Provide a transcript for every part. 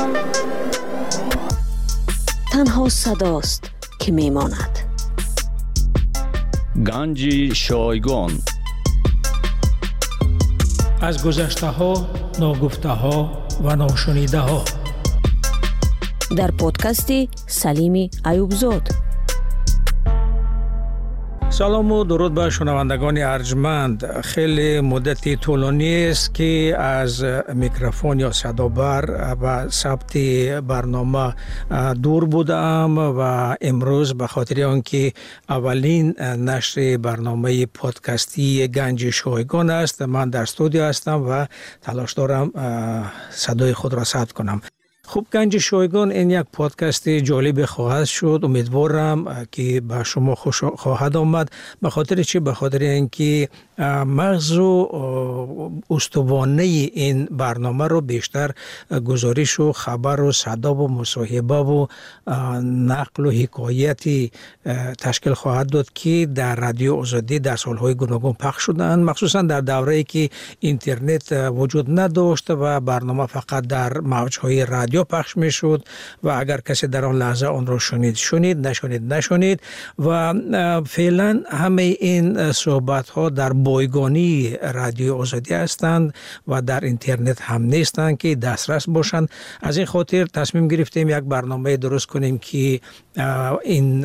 تنها صداست که میماند. گنج شایگان. از گذشته ها، ناگفته ها و ناشنیده ها. در پادکستی سلیم ایوبزاد. سلام و درود به شنوندگان ارجمند. خیلی مدتی طولانی است که از میکروفون یا صدابر و ثبت برنامه دور بودم و امروز به خاطر آنکه اولین نشر برنامه پادکستی گنج شایگان است، من در استودیو هستم و تلاش دارم صدای خود را ثبت کنم. خوب، گنج شایگان این یک پادکست جالب خواهد شد. امیدوارم که به شما خوش خواهد آمد. به خاطر چی؟ به خاطر اینکه مغز و استوانه این برنامه رو بیشتر گزارش و خبر و صدا و مصاحبه و نقل و حکایتی تشکیل خواهد داد که در رادیو آزادی در سالهای گوناگون پخش شدند، مخصوصا در دوره‌ای که اینترنت وجود نداشت و برنامه فقط در موج‌های رادیو پخش میشد و اگر کسی در آن لحظه آن را شنید نشنید و فعلا همه این صحبت ها در بایگانی رادیو آزادی هستند و در اینترنت هم نیستند که دسترس باشند. از این خاطر تصمیم گرفتیم یک برنامه درست کنیم که این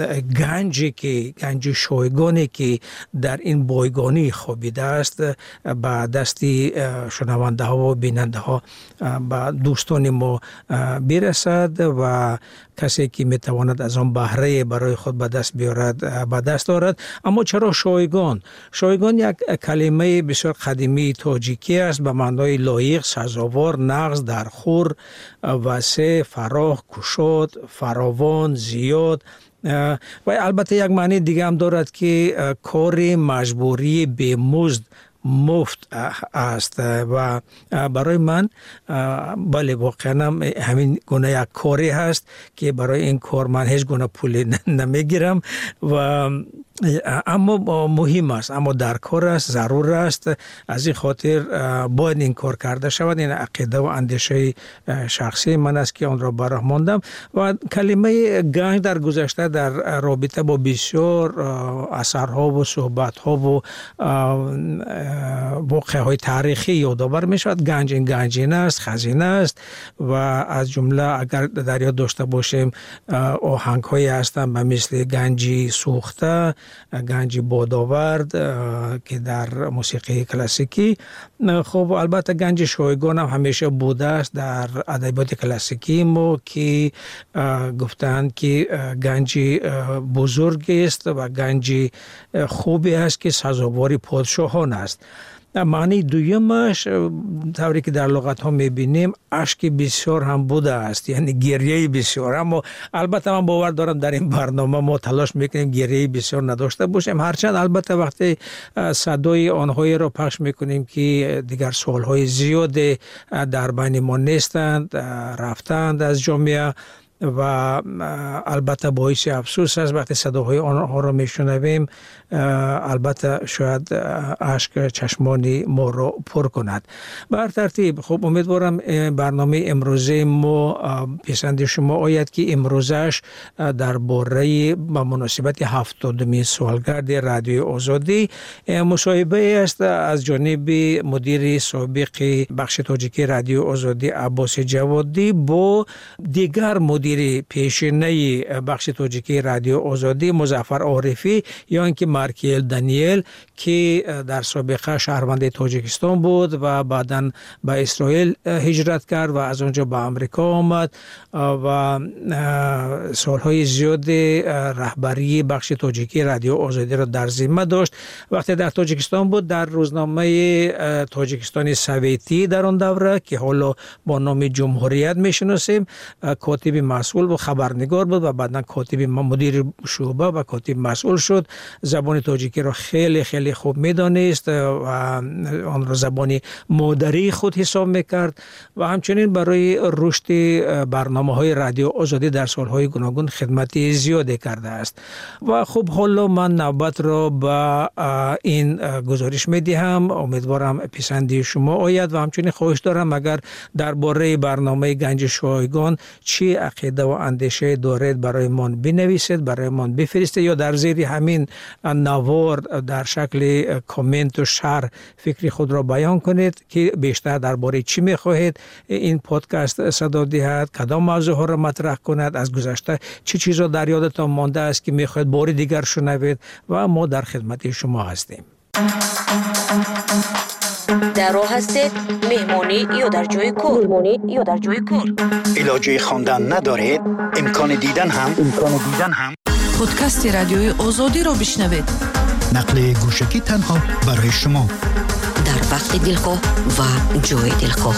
گنج شایگانی که در این بایگانی خوابیده است به دستی شنونده ها و بیننده ها به دوستان ما برسد و کسی که میتواند از آن بهره برای خود به دست بیارد به دست دارد. اما چرا شایگان؟ شایگان یک کلمه بسیار قدیمی تاجیکی است به معنای لایق، سزاوار، نغز، درخور، وسع، فراخ، گشاد، فراوان، زیاد و البته یک معنی دیگه هم دارد که کار مجبوری به مزد مفت است و برای من بله واقعا همین گونه یک کاری هست که برای این کار من هیچ گونه پول نمیگیرم و اما مهم است، اما در کار است، ضرور است. از این خاطر باید این کار کرده شود. این عقیده و اندیشه شخصی من است که آن را براه ماندم و کلمه گنج در گذشته در رابطه با بسیار اثرها و صحبتها و واقعه های تاریخی یادآور می شود. گنجینه است، خزینه است و از جمله اگر در یاد داشته باشیم آهنگ هایی هستند مثل گنجی سوخته، گنج بادآورد که در موسیقی کلاسیکی. خب البته گنج شایگان هم همیشه بوده است در ادبیات کلاسیکی ما که گفتند که گنج بزرگی است و گنج خوبی است که سزاوار پادشاهان است. معنی دویمش طوری که در لغت ها میبینیم اشک بسیار هم بوده است، یعنی گریه بسیار. اما البته من باور دارم در این برنامه ما تلاش میکنیم گریه بسیار نداشته باشیم، هرچند البته وقتی صدای آنهایی را پخش میکنیم که دیگر سالهای زیاد در بین ما نیستند، رفتند از جامعه و البته باعث افسوس است وقتی صداهای آنها را میشنویم. البته شاید اشک چشمان ما را پر کند. بر ترتیب خب امیدوارم برنامه امروزه ما پسند شما آید که امروزش درباره به مناسبت 70مین سالگرد رادیو آزادی مصاحبه است از جانب مدیر سابق بخش تاجیکی رادیو آزادی عباس جوادی با دیگر مدیر پیشینه بخش تاجیکی رادیو آزادی مظفر عارفی یا اینکه مارکیل دانیل که در سابقه شهروند تاجیکستان بود و بعداً به اسرائیل هجرت کرد و از اونجا به آمریکا آمد و سالهای زیاد رهبری بخش تاجیکی رادیو آزادی را در ذمه داشت. وقتی در تاجیکستان بود در روزنامه تاجیکستان سویتی در آن دوره که حالا با نام جمهوریت میشناسیم کاتب مسئول و خبرنگار بود و بعداً کاتب مدیر شعبه و کاتب مسئول شد. زبان تاجیکی را خیلی خیلی خوب میدانست و آن را زبان مادری خود حساب میکرد و همچنین برای رشد برنامه‌های رادیو آزادی در سالهای گوناگون خدمت زیادی کرده است. و خب حالا من نوبت را به این گزارش میدهم. امیدوارم پسندی شما آید و همچنین خواهش دارم اگر درباره برنامه گنج شایگان چی عقیده و اندیشه دارید برای من بنویسید، برای من بفرستید یا در زیر همین نوار در شکل کامنت و شرح فکری خود را بیان کنید که بیشتر درباره چی میخواهید این پادکست صدا دهد، کدام موضوع ها را مطرح کند، از گذشته چه چیزا در یادتان مانده است که میخواهید بار دیگر شنوید و ما در خدمت شما هستیم. در راه هستید مهمانی یا در جای کار علاجه خواندن ندارید؟ امکان دیدن هم پادکست رادیوی آزادی را بشنوید. نقل گوشکی تنها برای شما در وقت دلخواه و جای دلخواه.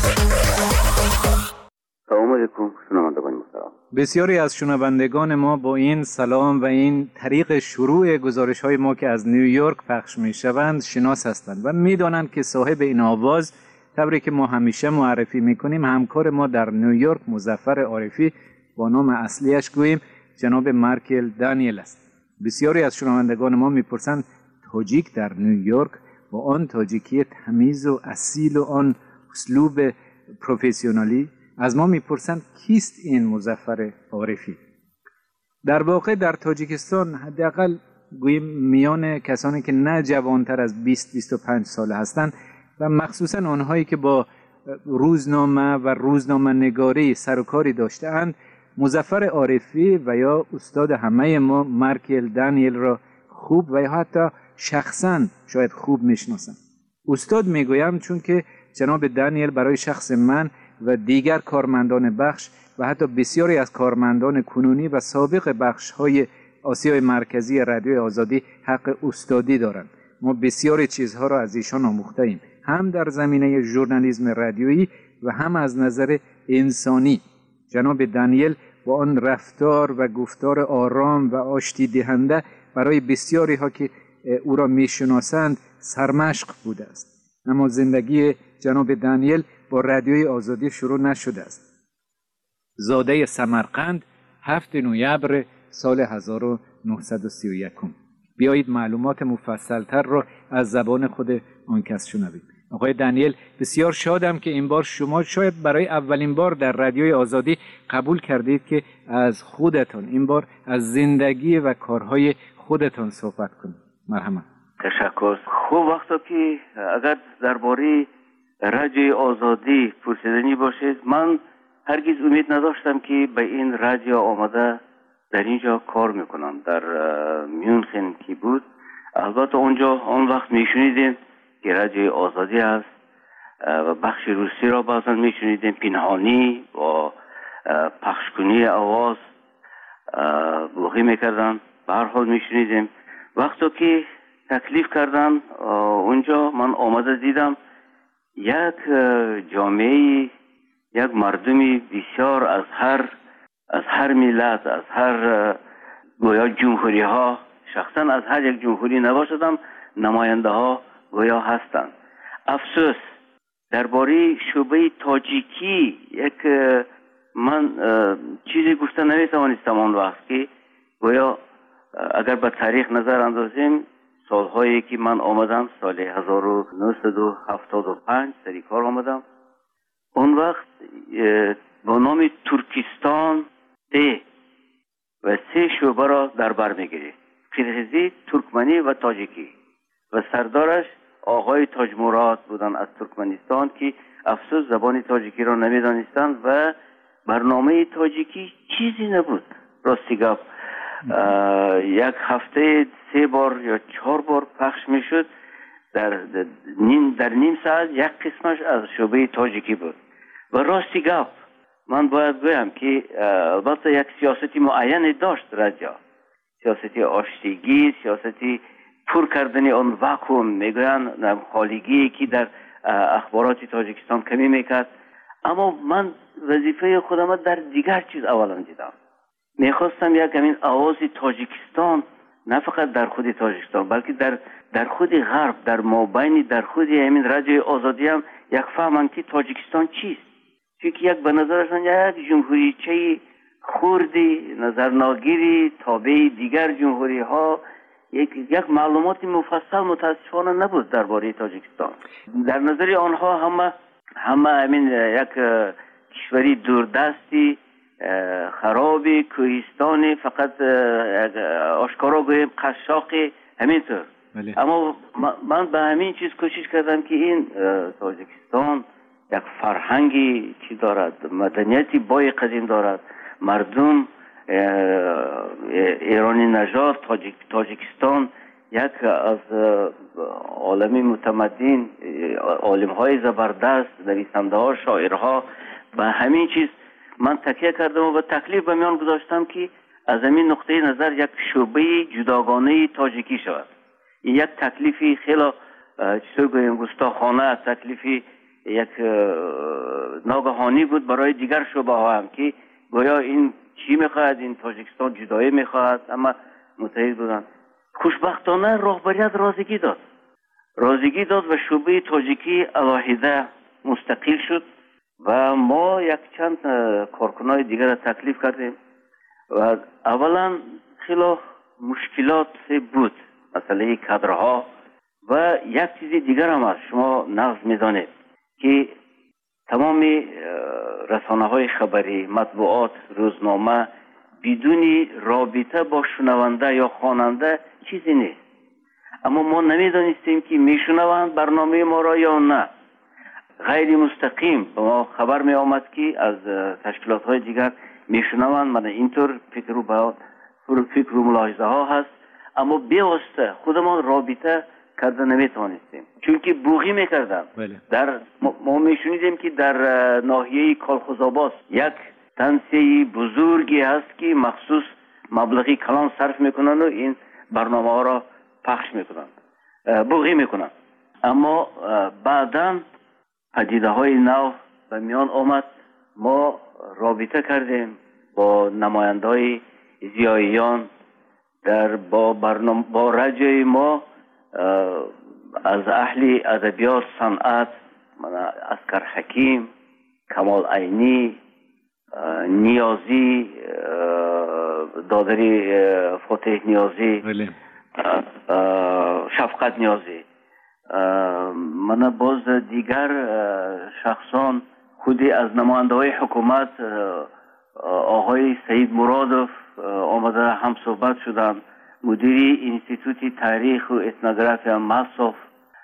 سلام علیکم شنوندگان محترم. بسیاری از شنوندگان ما با این سلام و این طریق شروع گزارش‌های ما که از نیویورک پخش می‌شوند شناس هستند و می‌دانند که صاحب این آواز طوری که ما همیشه معرفی می‌کنیم همکار ما در نیویورک مظفر عارفی با نام اصلیش گوییم جناب مارکل دانیل است. بسیاری از شنوندگان ما می‌پرسند تاجیک در نیویورک با آن تاجیکی تمیز و اصیل و آن اسلوب پروفسیونالی از ما میپرسند کیست این مظفر عارفی؟ در واقع در تاجیکستان حداقل گوییم میان کسانی که نه جوانتر از 20-25 ساله هستند و مخصوصا آنهایی که با روزنامه و روزنامه نگاری سر و کاری داشته‌اند مظفر عارفی و یا استاد همه ما مارکل دانیل را خوب و یا حتی شخصا شاید خوب میشناسند. استاد میگویم چون که جناب دانیل برای شخص من و دیگر کارمندان بخش و حتی بسیاری از کارمندان کنونی و سابق بخش‌های آسیای مرکزی رادیوی آزادی حق استادی دارند. ما بسیاری چیزها را از ایشان آموخته‌ایم، هم در زمینه ژورنالیسم رادیویی و هم از نظر انسانی. جناب دانیل با آن رفتار و گفتار آرام و آشتی دهنده برای بسیاری ها که او را میشناسند سرمشق بوده است. اما زندگی جناب دانیل با رادیوی آزادی شروع نشده است. زاده سمرقند 7 نوامبر سال 1931. بیایید معلومات مفصلتر را از زبان خود آن کس شنویم. آقای دانیل، بسیار شادم که این بار شما شاید برای اولین بار در رادیوی آزادی قبول کردید که از خودتان این بار از زندگی و کارهای خودتان صحبت کنید. مرحبا. تشکر. خوب وقتا که اگر درباره رادیوی آزادی پرسیدنی باشید، من هرگز امید نداشتم که به این رادیو آمده در اینجا کار میکنم. در میونخن که بود، البته اونجا آن وقت میشنیدیم که رادیوی آزادی است و بخش روسی را بعضا میشنیدیم پنهانی و پخشکنی آواز بلوغی میکردن. به هر حال میشنیدیم. وقتی که تکلیف کردن اونجا من آمده دیدم یک جامعه، یک مردمی بسیار از هر ملت، از هر گویا جمهوری ها، شخصا از هر یک جمهوری نباشدم، نماینده ها گویا هستند. افسوس درباره شعبه تاجیکی یک من چیزی گفته نمیتوانستم آن وقت که گویا اگر به تاریخ نظر اندازیم سالهایی که من آمدم سال 1975 سری کار آمدم، اون وقت با نام ترکستان و 3 شعبه را در بر میگیری: قرغیزی، ترکمنی و تاجیکی و سردارش آقای تاج مراد بودن از ترکمنستان که افسوس زبان تاجیکی را نمیدانستند و برنامه تاجیکی چیزی نبود. راستی گپ یک هفته 3 بار یا 4 بار پخش میشد. در نیم ساعت یک قسمش از شعبه تاجیکی بود. و راستی گپ من باید بگویم که البته یک سیاستی معینی داشت رادیو، سیاستی آشتیگی، سیاستی پر کردن آن واکوم، میگویند خالیگی که در اخبارات تاجیکستان کمی میکرد. اما من وظیفه خودم در دیگر چیز اولا دیدم. میخواستم یک همین آواز تاجیکستان، نه فقط در خود تاجیکستان بلکه در خود غرب، در مابین در خود همین رادیوی آزادی هم یک فهمن که تاجیکستان چیست. چون یک به نظرشان یک جمهوریچه خوردی، نظرناگیری، تابع دیگر جمهوری ها، یک معلومات مفصل متاسفانه نبود درباره تاجیکستان. در نظر آنها همه همین یک کشوری دوردستی، خرابی، کوهستانی، فقط آشکارا گویم قشاقی، همینطور. اما من به همین چیز کوشش کردم که این تاجیکستان یک فرهنگی چی دارد، مدنیتی بای قدیم دارد، مردم ایرانی نژاد، تاجیکستان یک از عالمی متمدن، عالم های زبردست، نویسنده ها، شاعرها. به همین چیز من تکیه کردم و به تکلیف به میان گذاشتم که از همین نقطه نظر یک شعبه جداگانه تاجیکی شود. این یک تکلیفی خیلی چطور گویم گستاخانه، تکلیفی یک ناگهانی بود برای دیگر شعبه ها هم که گویا این چی میخواهد، این تاجیکستان جدایی میخواهد، اما متحد بودن. خوشبختانه رهبریت رازیگی داد و شعبه تاجیکی علاهیده مستقل شد و ما یک چند کارکنای دیگر را تکلیف کردیم و اولا خیلی مشکلات بود، مسئله کادرها و یک چیز دیگر هم هست. شما نقض میدانید که تمام رسانه های خبری، مطبوعات، روزنامه بدون رابطه با شنونده یا خواننده چیزی نیست. اما ما نمیدانستیم که میشنوند برنامه ما را یا نه. غیر مستقیم به ما خبر می آمد که از تشکیلات های دیگر میشنوند. من اینطور فکر و ملاحظه ها هست، اما بیواسطه خودمان رابطه کرده نمیتوانستیم، چون که بوغی میکردن. در ما میشنیدیم که در ناحیه کالخوزآباد یک تنسیه بزرگی هست که مخصوص مبلغی کلان صرف میکنن و این برنامه ها را پخش میکنن، بوغی میکنن. اما بعداً پدیده های نو به میان آمد. ما رابطه کردیم با نماینده های زیاییان با رادیوی ما، از اهل ادبیات، صنعت، اسکر حکیم، کمال عینی، نیازی، دادری فاتح نیازی، شفقت نیازی، من باز دیگر شخصان، خودی از نماینده های حکومت آقای سید مرادوف آمده هم صحبت شدن، مدیری انستیتوت تاریخ و اتنوگرافی مصرف،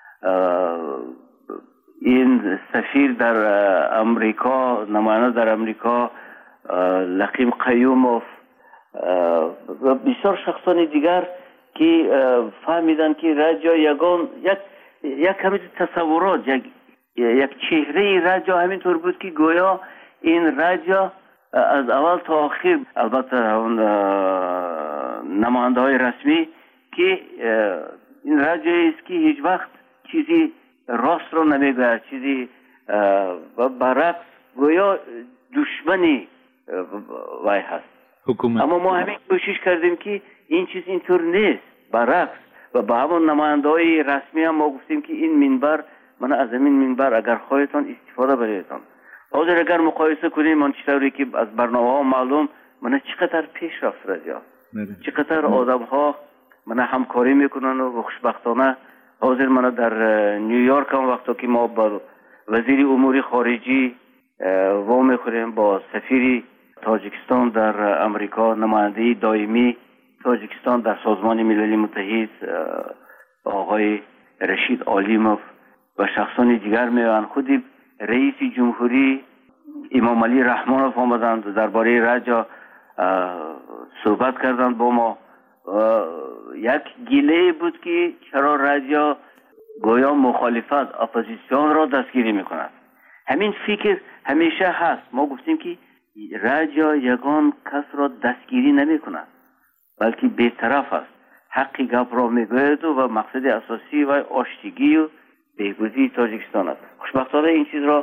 این سفیر در امریکا، نماینده در امریکا لقیم قیوموف و بسیار شخصان دیگر که فهمیدن که رادیو یک همین تصورات، یک چهره رادیو همینطور بود که گویا این رادیو از اول تا آخر، البته اون نماینده های رسمی، که این رادیویی است که هیچ وقت چیزی راست رو نمیگوید، چیزی برعکس گویا دشمنی وای هست حکومت. اما ما همین کوشش کردیم که این چیز اینطور نیست، برعکس. و با همون نماینده های رسمی هم ما گفتیم که این منبر، من از این منبر اگر خواهیتان استفاده بریدتان. حاضر اگر مقایسه کنیم من چطوری که از برنامه ها معلوم من چقدر پیش رفت رادیو، چقدر آدم ها من همکاری میکنن و خوشبختانه حاضر من در نیویورک هم وقتی که ما با وزیر امور خارجی و میخوریم، با سفیر تاجیکستان در امریکا، نماینده دائمی تاجیکستان در سازمان ملل متحد آقای رشید عالیموف و شخصان دیگر میان، خودی رئیس جمهوری امام علی رحمانوف آمدند درباره رادیو صحبت کردند با ما. یک گیله بود که چرا رادیو گویا مخالفت، اپوزیسیون را دستگیری میکند. همین فکر همیشه هست. ما گفتیم که رادیو یگان کس را دستگیری نمیکند، بلکه بی‌طرف است، حقی گپ را میگوید و مقصد اساسی و آشتگی و بهبودی تاجیکستان است. خوشبختانه این چیز را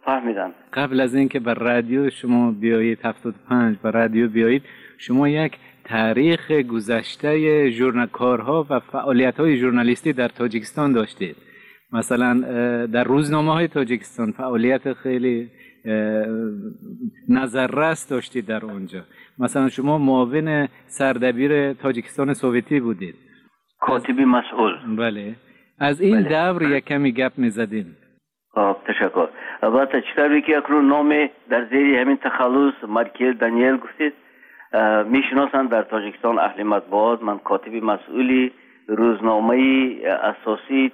فهمیدن. قبل از اینکه به رادیو شما بیایید 75 به رادیو بیایید، شما یک تاریخ گذشته کارها و فعالیت‌های ژورنالیستی در تاجیکستان داشتید. مثلا در روزنامه‌های تاجیکستان فعالیت خیلی نظررس داشتید در اونجا. مثلا شما معاون سردبیر تاجیکستان سوویتی بودید، کاتبی مسئول. بله، از این دور یک کمی گپ می‌زدیم. تشکر. البته چیکاری که اکنون نام در زیر همین تخلص مارکل دانیل گفتید میشناسند در تاجیکستان اهل مطبوعات. من کاتبی مسئولی روزنامه اساسی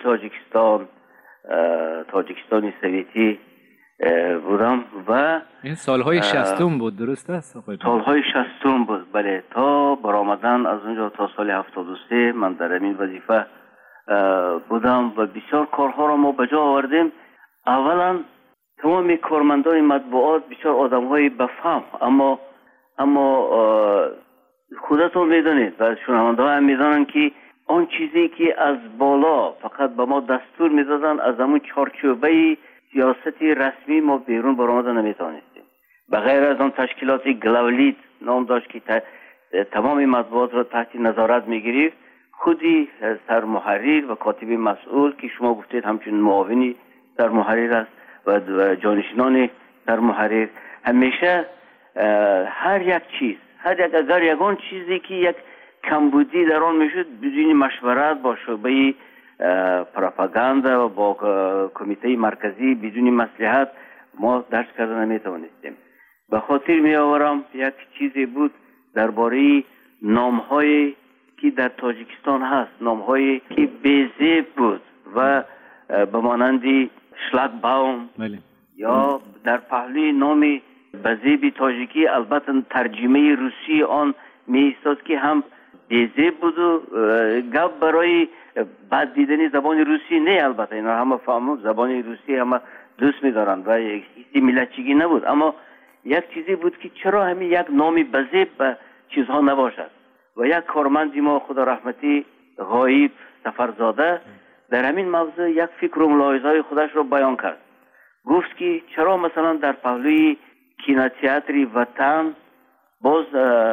تاجیکستانی سوویتی بودم و این سالهای 60 بود، درست است آقای؟ سالهای 60 بود، بله، تا برآمدن از اونجا تا سال 73 من در این وظیفه بودم و بسیار کارها را ما به جا آوردیم. اولا تمام کارمندان مطبوعات بسیار آدم‌های بفهم، اما خودتون میدونید و شنونده‌ها هم میدونن که آن چیزی که از بالا فقط به ما دستور میدادن از همون چارچوبه سیاستی رسمی ما بیرون برآمدن نمیتونستیم. بغیر از آن تشکیلات گلاولیت نام داشت که تمام مطبوعات را تحت نظارت میگرفت. خودی سرمحرر و کاتبی مسئول که شما گفتید همچنین معاونی سرمحرر است و جانشینان سرمحرر همیشه هر یک چیز، اگر یگان چیزی که یک کمبودی در آن میشد بدون مشورت با شعبه پروپاگاندا و با کمیته مرکزی بدون مصلحت ما درس کردن نمیتوانستیم. به خاطر می آورم یک چیزی بود درباره نام‌هایی که در تاجیکستان هست، نام‌هایی که بی‌زیب بود و به مانند شلاگباوم یا در پهلوی نام بزیبی تاجیکی البته ترجمه روسی آن می ایستاد که هم بی‌زیب بود و گپ برای بد دیدنی زبان روسی نه. البته اینا همه فهمو زبان روسی همه دوست می‌دارند و هیچ ملتچگی نبود، اما یک چیزی بود که چرا همین یک نام بزیب به چیزها نباشد. و یک کارمند ما خدا رحمتی غایب سفرزاده در همین موضوع یک فکر و ملاحظه‌های خودش را بیان کرد. گفت که چرا مثلا در پهلوی کینوتئاتر وطن باز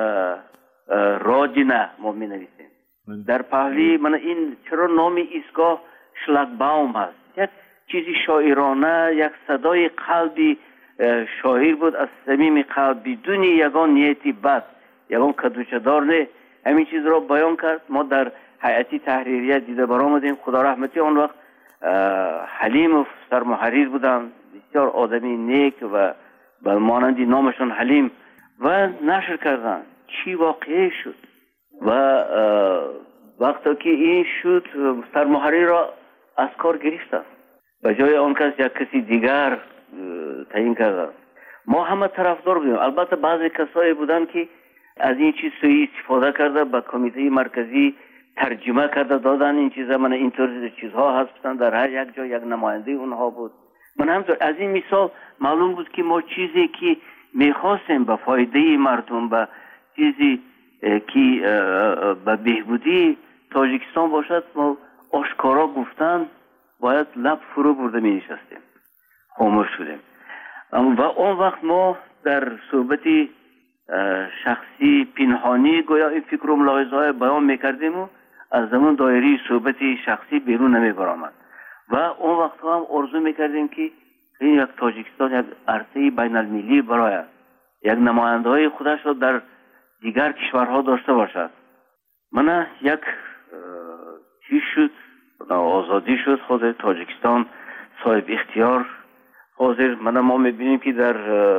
رادینه ما می نویسیم، در پهلوی من این چرا نام ایستگاه شلاگباوم هست. یک چیزی شاعرانه، یک صدای قلبی شاعر بود از صمیم قلب بدون یگان نیتی بد، یگان کدوچدار نه. همین چیز را بیان کرد. ما در هیئتی تحریریه دیده برآمدیم. خدا رحمتی آن وقت حلیم سرمحرر بودن، بسیار آدمی نیک و به مانندی نامشون حلیم و نشر کردن چی واقعی شد. و وقتی که این شد سرمحرر را از کار گرفتن، به جای آن کس یک کسی دیگر تعیین کردن. ما همه طرفدار بودیم. البته بعضی کسایی بودن که از این چیز سوی استفاده کرده به کمیته مرکزی ترجمه کرده دادن این چیزا. من اینطور چیزها هستن در هر یک جا یک نماینده اونها بود. من همطور از این مثال معلوم بود که ما چیزی که میخواستیم به فایده مردم، به چیزی که به بهبودی تاجیکستان باشد، ما آشکارا گفتن باید لب فرو برده می نشستیم، خاموش شدیم. و اون وقت ما در صحبت شخصی پنهانی گویا این فکر و ملاحظه های بیان میکردیم و از زمان دایره صحبت شخصی بیرون نمی برآمد. و اون وقت هم آرزو میکردیم که این یک تاجیکستان یک عرصه بین المللی برای یک نماینده های خودش را در دیگر کشورها داشته باشد. من یک چیز شد، آزادی شد، خود تاجیکستان صاحب اختیار حاضر. ما میبینیم که در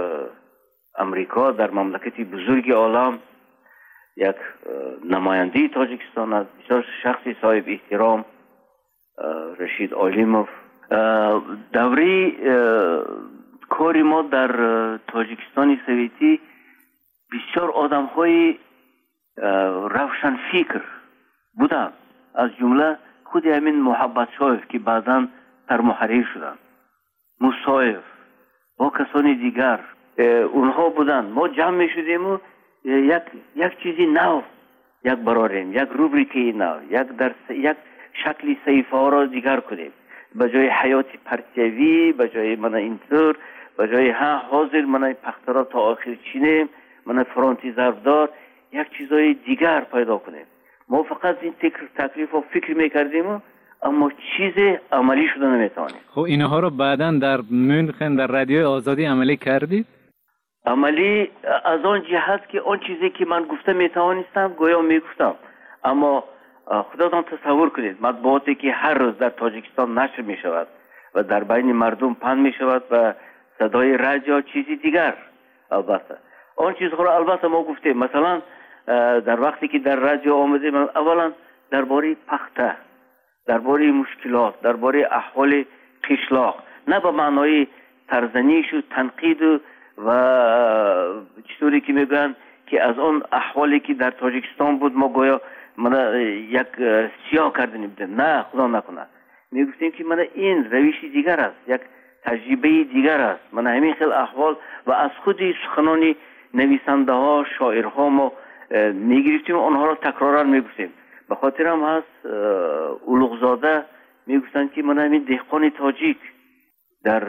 امریکا، در مملکتی بزرگ عالم، یک نماینده تاجیکستان است، بسیار شخصی صاحب احترام، رشید عالیموف. دوره کاری ما در تاجیکستان سوویتی بسیار آدم های روشن فکر بودن، از جمله خود همین محبت شایف که بعداً سرمحرر شدن، موسایف با کسانی دیگر اونها بودن. ما جمع می شدیم و یک چیزی نو یک براریم، یک روبریکی نو، یک شکلی صحیفه ها را دیگر کنیم. به جای حیات پرتیوی، به جای من اینطور، به جای ها حاضر من پخترا تا آخر چینیم، من فرانتی ضربدار، یک چیزای دیگر پیدا کنیم. ما فقط این تکلیف و فکر میکردیم اما چیز عملی شده نمیتوانیم. خب اینها رو بعداً در مونخن در رادیوی آزادی عملی کردید؟ عملی از آن جهت که آن چیزی که من گفته میتوانستم گویا میگفتم، اما خودتان تصور کنید مطبوعاتی که هر روز در تاجیکستان نشر میشود و در بین مردم پخش میشود و صدای رادیو چیزی دیگر، البته آن چیزها را البته ما گفتیم. مثلا در وقتی که در رادیو آمدیم اولا درباره پخته، درباره مشکلات، درباره احوال قشلاق، نه به معنای ترزنیش و تنقید و چطوری که میگن که از آن احوالی که در تاجیکستان بود ما گویا من یک سیاه کردیم، نه خدا نکنه، میگفتیم که من این روش دیگر است، یک تجربه دیگر است. من همین خیلی احوال و از خودی سخنانی نویسنده ها شاعرها ما میگرفتیم، آنها را تکرارا میگفتیم. به خاطر هم هست اولوغزاده میگفتن که من همین دهقان تاجیک در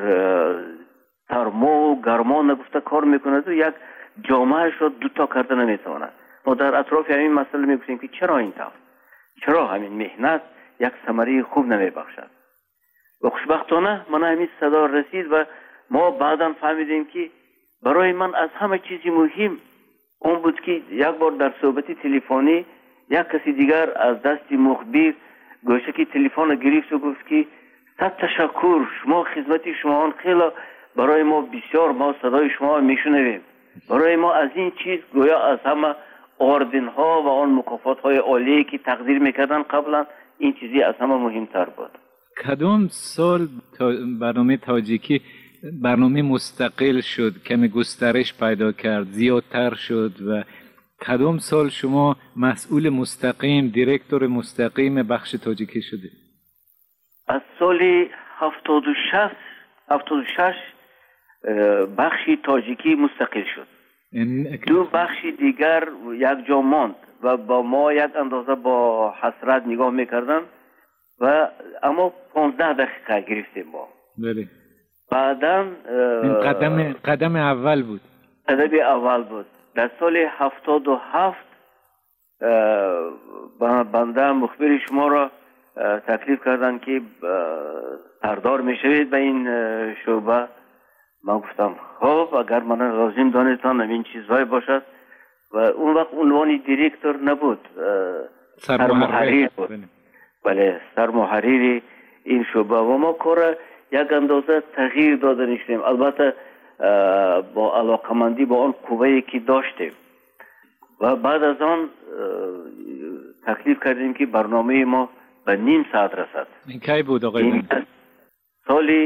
سرما و گرما نگفته کار میکند و یک جامعهش را دوتا کرده نمیتواند. ما در اطراف همین مسئله میگفتیم که چرا این طور، چرا همین مهنت یک ثمره خوب نمیبخشد. و خوشبختانه من همین صدا رسید و ما بعدا فهمیدیم که برای من از همه چیزی مهم اون بود که یک بار در صحبت تلفنی یک کسی دیگر از دست مخبر گوشه که تلفن گرفت و گفت که صد تشکر، شما خدمت شما خیلی برای ما بسیار، ما صدای شما میشنویم. برای ما از این چیز گویا از همه آردن ها و آن مکافات های عالی که تقدیر میکردن قبلا این چیزی از همه مهمتر بود. کدام سال برنامه تاجیکی برنامه مستقل شد، کمی گسترش پیدا کرد، زیادتر شد و کدام سال شما مسئول مستقیم، دیرکتور مستقیم بخش تاجیکی شده؟ از سال 76 بخشی تاجیکی مستقل شد. دو بخشی دیگر یک جا ماند و با ما یک اندازه با حسرت نگاه میکردن و اما 15 دقیقه گرفتیم با. بله. بعداً قدم اول بود. قدم اول بود. در سال 77 بنده مخبر شما را تکلیف کردن که سردار میشوید به این شعبه. من گفتم خب اگر من لازم دانستم این چیزهای باشد و اون وقت عنوان دیرکتور نبود، سرمحریر بود. بله، سرمحریر این شعبه و ما کار یک اندازه تغییر داده نیستیم، البته با علاقمندی با آن قوه‌ای که داشتیم و بعد از آن تکلیف کردیم که برنامه ما به نیم ساعت رسد. این کی بود آقای؟ سال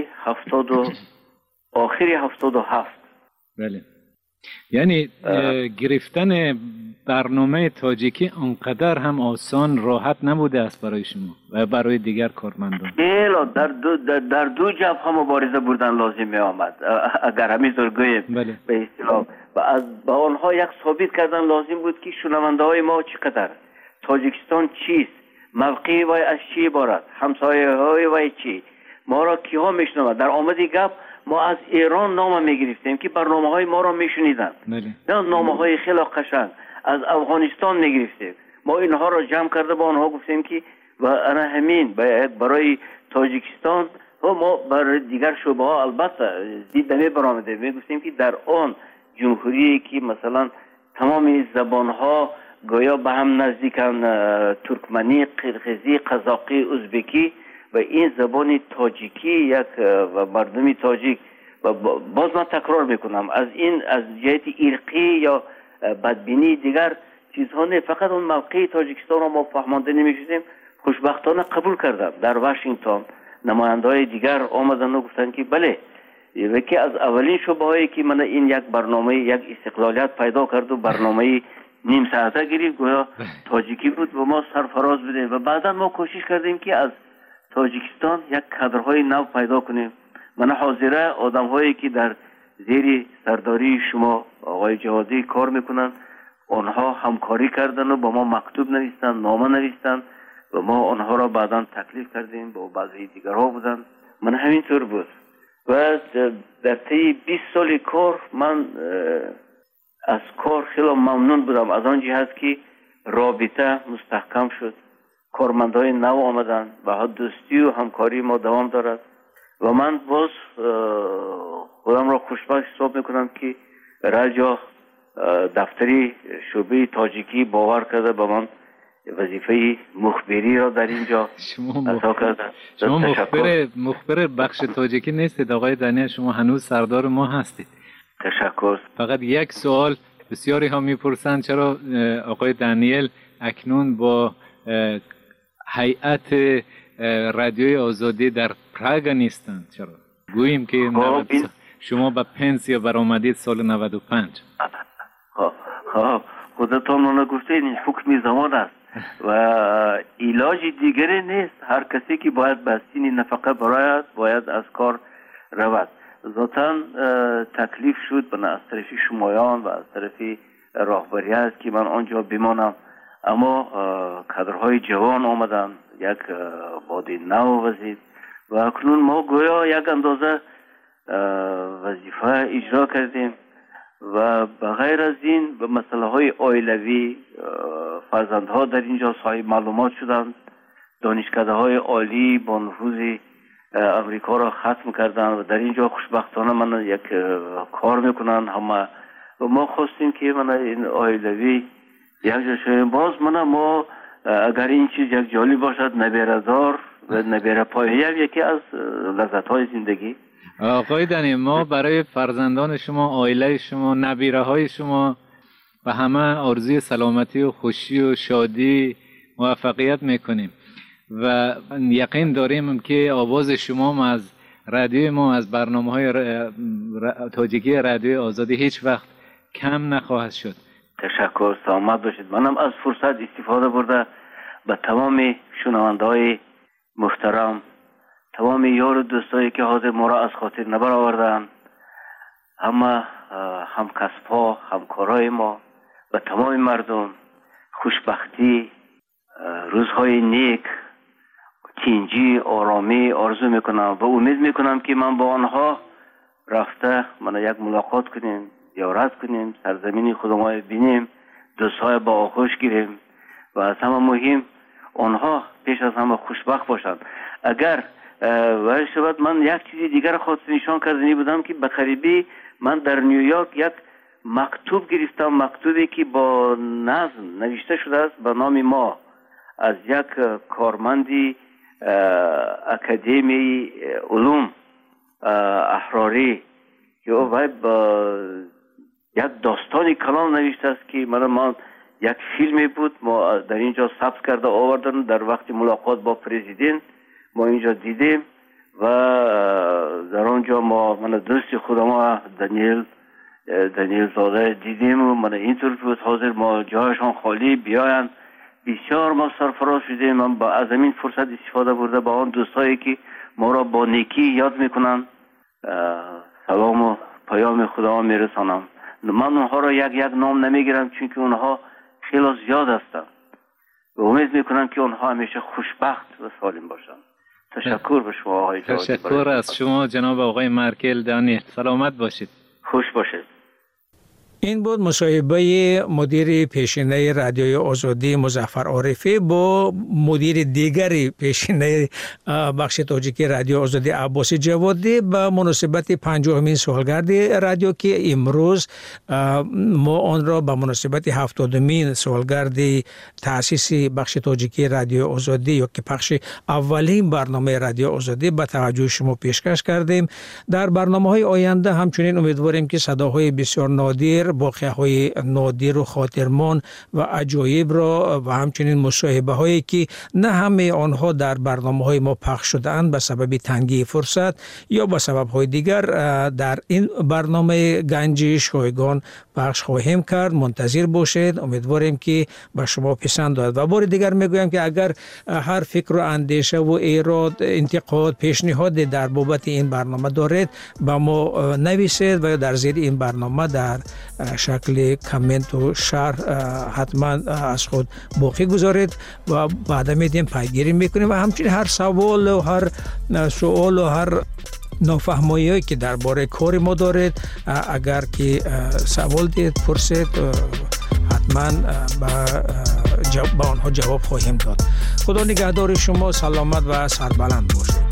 آخری 77. بله. یعنی گرفتن برنامه تاجیکی انقدر هم آسان راحت نبوده است برای شما و برای دیگر کارمندان. در دو جبهه مبارزه بردن لازم می آمد اگر همینطور گوییم. بله. به اصطلاح و با آنها یک ثابت کردن لازم بود که شنونده های ما چقدر، تاجیکستان چیست، موقعی وای از چی عبارت، همسایه های وای چی، ما را کیها میشنوند. در آمد گپ ما از ایران نام میگرفتیم که برنامه های ما را میشنیدن، نه نامه های خیلی قشنگ. از افغانستان میگرفتیم، ما اینها را جمع کرده با آنها گفتیم که و انا همین برای تاجیکستان و ما برای دیگر شعبه ها البته دید نمی برآمده. میگفتیم که در آن جمهوری که مثلا تمام زبان ها گویا به هم نزدیکن، ترکمنی، قرقیزی، قزاقی، ازبکی و این زبان تاجیکی یک و مردمی تاجیک و باز من تکرار میکنم از این از جهت ارقی یا بدبینی دیگر چیزها نه، فقط اون موقع تاجیکستان رو ما فهمانده نمیشدیم. خوشبختانه قبول کردم. در واشنگتن نماینده های دیگر آمدن و گفتن که بله، یکی از اولین شعبه هایی که من این یک برنامه یک استقلالیت پیدا کرد و برنامه نیم ساعته گرفت گویا تاجیکی بود و ما سرفراز بودیم و بعدا ما کوشش کردیم که از تاجیکستان یک کادرهای نو پیدا کنیم. من حاضره آدم هایی که در زیر سرداری شما آقای جوادی کار میکنن، آنها همکاری کردن و با ما مکتوب نوشتن، نامه نوشتن و ما آنها را بعدا تکلیف کردیم با بعضی دیگرها بودن. من همینطور بود و در طی 20 سال کار من از کار خیلی ممنون بودم، از آن جهت که رابطه مستحکم شد، کارمندای نو آمدن و دوستی و همکاری ما دوام دارد و من باز خودم را خوشبخت حساب میکنم که رادیو دفتری شعبه تاجیکی باور کرده به من وظیفه مخبری را در اینجا ادا کرده. شما مخبر بخش تاجیکی نیستید آقای دانیل، شما هنوز سردار ما هستید. تشکر. فقط یک سوال بسیاری ها میپرسند چرا آقای دانیل اکنون با هیئت رادیوی آزادی در پراگ نیستند؟ چرا گوییم که شما به پنسیا برآمدید سال 95. خودتان رو نگفتید، این حکم زمان است و علاج دیگری نیست. هر کسی که باید به سین نفقه برآید باید از کار رود. ذاتاً تکلیف شد از طرف شمایان و از طرف راهبریت که من آنجا بمانم، اما کادرهای جوان آمدن، یک باد نو وزید و اکنون ما گویا یک اندازه وظیفه اجرا کردیم و بغیر از این به مسئله های عائلوی فرزندها در اینجا صاحب معلومات شدند، دانشکده های عالی با نفوذ امریکا را ختم کردن و در اینجا خوشبختانه من یک کار میکنن همه و ما خواستیم که من این عائلوی یک جا شویم. باز ما اگر این چیز یک جالب باشد نبیره دار و نبیره پایه یکی از لذت های زندگی. آقای دنی، ما برای فرزندان شما، عائله شما، نبیره های شما و همه آرزوی سلامتی و خوشی و شادی موفقیت میکنیم و یقین داریم که آواز شما از رادیوی ما، از برنامه‌های تاجیکی رادیوی آزادی هیچ وقت کم نخواهد شد. تشکر، سلامت باشید. منم از فرصت استفاده برده به تمام شنونده‌های محترم، تمام یار و دوستایی که حاضر ما را از خاطر نبر آوردن، همه همکسب‌ها، همکارای ما، به تمام مردم خوشبختی، روزهای نیک، تینجی، آرامی آرزو میکنم و امید میکنم که من با آنها رفته من یک ملاقات کنیم، زیارت کنیم، سرزمین خودمان بینیم، دوستای با آغوش گیریم و از همه مهم آنها پیش از همه خوشبخت باشند. اگر ولی شود من یک چیزی دیگر خواست نشان کردنی بودم که به قریبی من در نیویورک یک مکتوب گرفتم، مکتوبی که با نظم نوشته شده است به نام ما از یک کارمندی اکادمی علوم احراری که او با یک داستانی کلام نوشته است که من یک فیلمی بود ما در اینجا ثبت کرده آوردن در وقت ملاقات با پرزیدنت ما اینجا دیدیم و در آنجا من دوست خودم دانیل زاده دیدیم و من اینطور بود حاضر ما جایشان خالی بیاین. بسیار ما سرفراز شدیم. من با از این فرصت استفاده برده با آن دوستایی که ما را با نیکی یاد میکنن سلام و پیام خدا میرسانم. من اونها را یک نام نمیگیرم چون که اونها خیلی زیاد هستن و امید میکنم که اونها همیشه خوشبخت و سالم باشن. تشکر به شما آقای جوادی. تشکر از شما جناب آقای مارکل دانیل. سلامت باشید. خوش باشید. این بود مصاحبه مدیر پیشینه رادیوی آزادی مظفر عارفی با مدیر دیگری پیشینه بخش تاجیکی رادیو آزادی عباس جوادی به مناسبت 50مین سالگرد رادیو که امروز ما آن را به مناسبت 70مین سالگرد تأسیس بخش تاجیکی رادیو آزادی یا که پخش اولین برنامه رادیو آزادی به توجه شما پیشکش کردیم. در برنامه‌های آینده همچنین امیدواریم که صداهای بسیار نادر، واقعه‌های نادر و خاطرمان و عجایب را و همچنین مصاحبه هایی که نه همه آنها در برنامه‌های ما پخش شده‌اند به سبب تنگی فرصت یا به سبب‌های دیگر در این برنامه گنج شایگان پخش خواهیم کرد. منتظر باشید. امیدواریم که به شما پسند آید و بار دیگر میگویم که اگر هر فکر و اندیشه و ایراد، انتقاد، پیشنهاد در بابت این برنامه دارید به ما نویسید و در زیر این برنامه در شکل کامنت و شرح حتما از خود باقی گذارید و بعدا میدیم پیگیری میکنیم و همچنین هر سوال و هر سوال و هر نافهمایی که درباره کار ما دارید اگر که سوال دید پرسید حتما با آنها جواب خواهیم داد. خدا نگهدار شما، سلامت و سربلند باشید.